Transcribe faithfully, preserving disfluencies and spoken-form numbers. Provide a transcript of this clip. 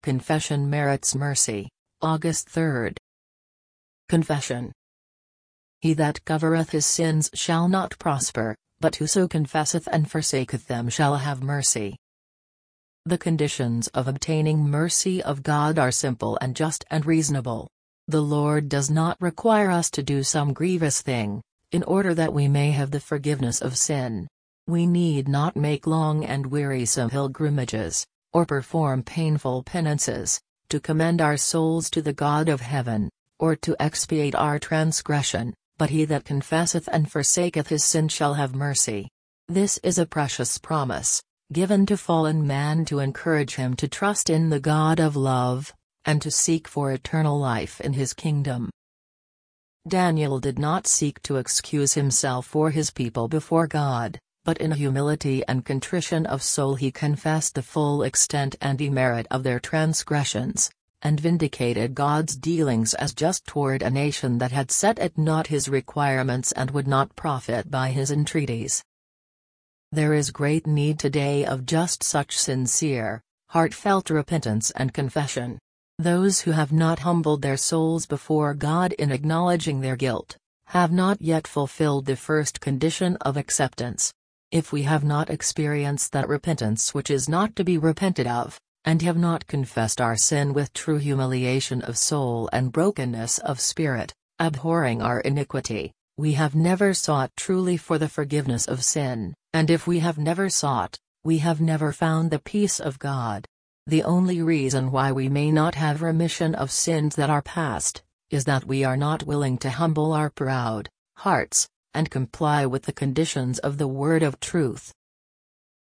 Confession merits mercy. August third. Confession. He that covereth his sins shall not prosper, but whoso confesseth and forsaketh them shall have mercy. The conditions of obtaining mercy of God are simple and just and reasonable. The Lord does not require us to do some grievous thing, in order that we may have the forgiveness of sin. We need not make long and wearisome pilgrimages, or perform painful penances, to commend our souls to the God of heaven, or to expiate our transgression, but he that confesseth and forsaketh his sin shall have mercy. This is a precious promise, given to fallen man to encourage him to trust in the God of love, and to seek for eternal life in his kingdom. Daniel did not seek to excuse himself or his people before God, but in humility and contrition of soul he confessed the full extent and demerit of their transgressions, and vindicated God's dealings as just toward a nation that had set at naught his requirements and would not profit by his entreaties. There is great need today of just such sincere, heartfelt repentance and confession. Those who have not humbled their souls before God in acknowledging their guilt, have not yet fulfilled the first condition of acceptance. If we have not experienced that repentance which is not to be repented of, and have not confessed our sin with true humiliation of soul and brokenness of spirit, abhorring our iniquity, we have never sought truly for the forgiveness of sin, and if we have never sought, we have never found the peace of God. The only reason why we may not have remission of sins that are past, is that we are not willing to humble our proud hearts, and comply with the conditions of the word of truth.